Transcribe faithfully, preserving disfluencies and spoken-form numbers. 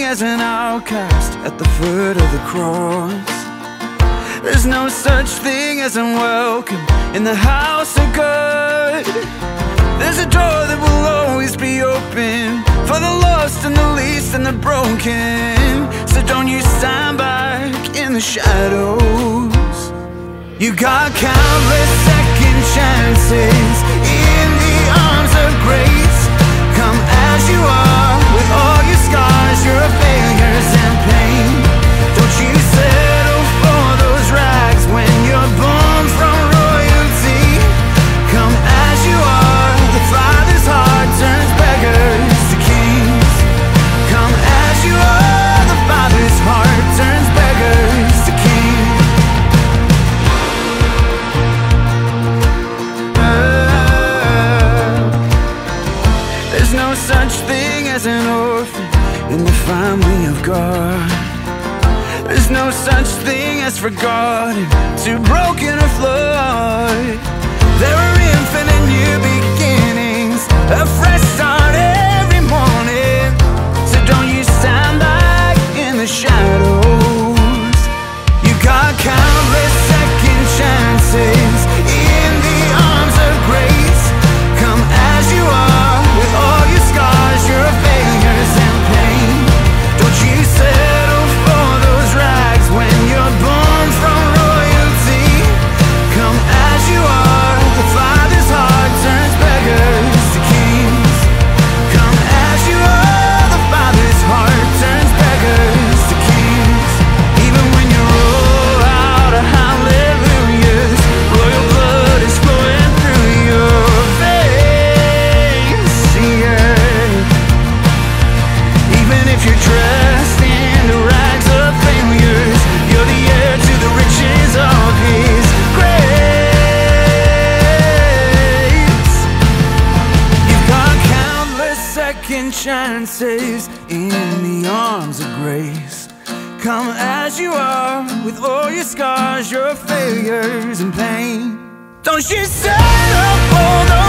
as an outcast at the foot of the cross. There's no such thing as unwelcome in the house of God. There's a door that will always be open for the lost and the least and the broken. So don't you stand back in the shadows. You got countless second chances in the arms of grace. Come as you are with all your scars, your failures and pain. Don't you settle for those rags when you're born from royalty. Come as you are, the Father's heart turns beggars to kings. Come as you are, the Father's heart turns beggars to kings. There's no such thing as an orphan in the family of God. There's no such thing as forgotten, too broken or flawed. There are infinite new beginnings, a fresh start every morning. So don't you stand back in the shadows. You got countless second chances in the arms of grace. Come as you are with all your scars, your failures and pain. Don't you settle for those rags when you're born from royalty. Come as you are, the Father's heart turns beggars to kings. Come as you are, the Father's heart turns beggars to kings. Even when you roll out a hallelujahs, royal blood is flowing through your veins, yeah. Even if you're dressed in the rags of failures, you're the heir to the riches of His grace. You've got countless second chances in the arms of grace. Come as you are with all your scars, your failures and pain. Don't you settle for those